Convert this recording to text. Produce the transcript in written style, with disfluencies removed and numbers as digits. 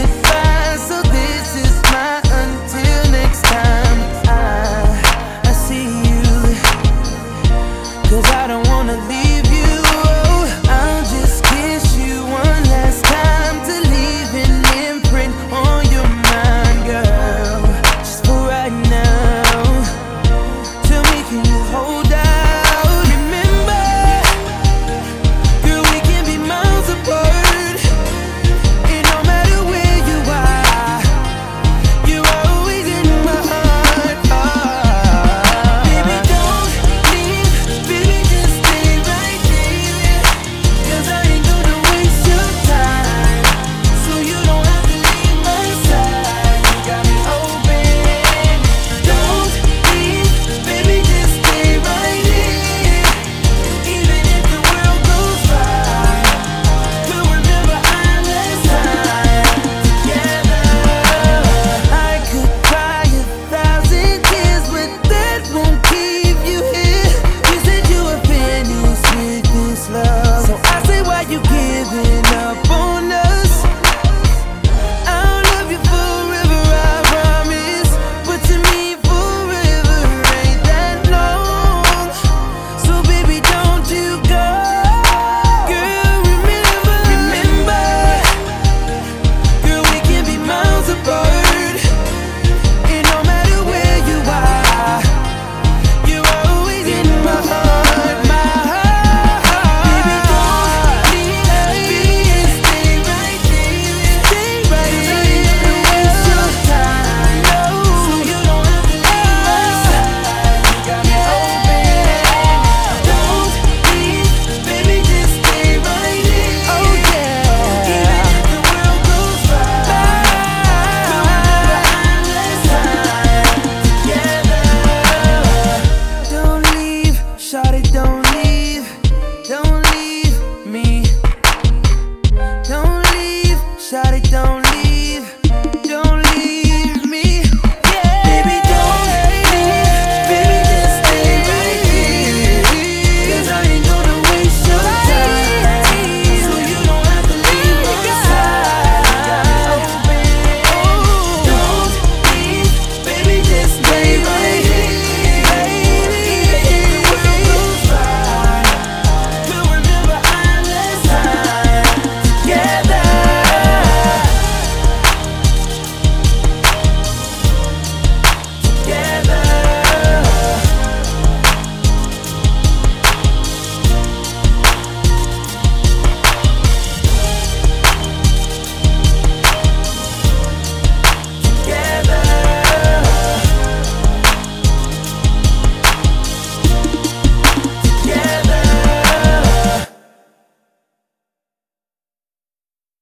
goodbye, so this is my until next time I see you. 'Cause I don't wanna leave you. I'll just kiss you one last time to leave an imprint on your mind, girl. Just for right now. Tell me, can you hold out? Remember, girl, we can be miles apart. And no matter where you are, you're always in my heart. Baby, don't leave. Baby, just stay right there. 'Cause I ain't gonna waste your time. So you don't have to leave my side. You got me open. Don't leave. Baby, just stay right here. Even if the world goes by, we'll remember our last time together. I could cry 1,000 tears, but that won't keep you here. You said you were finished with this love, so I say, why you giving up on us? I'll love you forever, I promise. But to me, forever ain't that long. So baby, don't you go. Girl, remember, girl, we can be miles apart. And no matter where you are, you're always in my heart, my heart. Baby, don't leave. Baby, just stay right there. Stay right there. Don't waste your time. No, so you don't have to leave my side. You got me open. Don't leave. Baby, just stay right here. Oh yeah. Even if the world goes by, we'll remember our last time together. Don't leave, shawty, don't leave. Don't leave me. Don't leave, shawty, don't leave.